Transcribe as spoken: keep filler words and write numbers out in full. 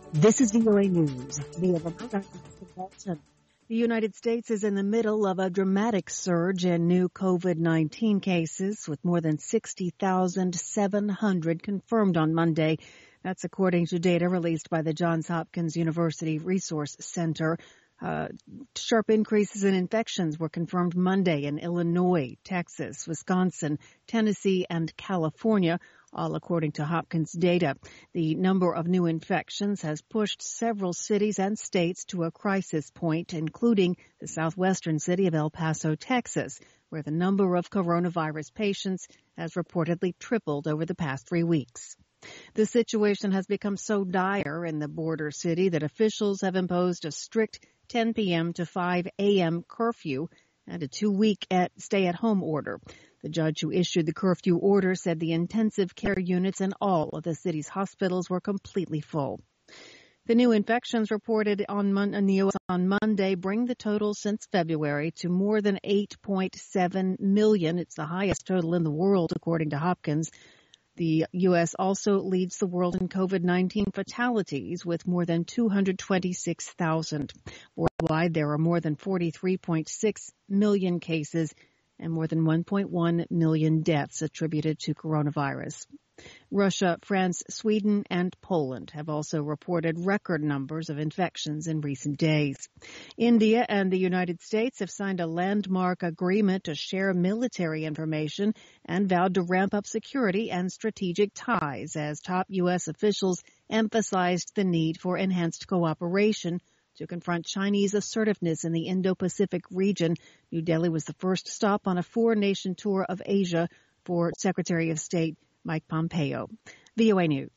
This is V O A News. Via remote, I'm Walton. The United States is in the middle of a dramatic surge in new COVID nineteen cases, with more than sixty thousand seven hundred confirmed on Monday. That's according to data released by the Johns Hopkins University Resource Center. Uh, sharp increases in infections were confirmed Monday in Illinois, Texas, Wisconsin, Tennessee, and California, all according to Hopkins data. The number of new infections has pushed several cities and states to a crisis point, including the southwestern city of El Paso, Texas, where the number of coronavirus patients has reportedly tripled over the past three weeks. The situation has become so dire in the border city that officials have imposed a strict ten p.m. to five a.m. curfew and a two-week stay-at-home order. The judge who issued the curfew order said the intensive care units in all of the city's hospitals were completely full. The new infections reported on Mon- in the U S on Monday bring the total since February to more than eight point seven million. It's the highest total in the world, according to Hopkins. The U S also leads the world in COVID nineteen fatalities with more than two hundred twenty-six thousand. Worldwide, there are more than forty-three point six million cases and more than one point one million deaths attributed to coronavirus. Russia, France, Sweden, and Poland have also reported record numbers of infections in recent days. India and the United States have signed a landmark agreement to share military information and vowed to ramp up security and strategic ties as top U S officials emphasized the need for enhanced cooperation to confront Chinese assertiveness in the Indo-Pacific region. New Delhi was the first stop on a four-nation tour of Asia for Secretary of State Mike Pompeo. V O A News.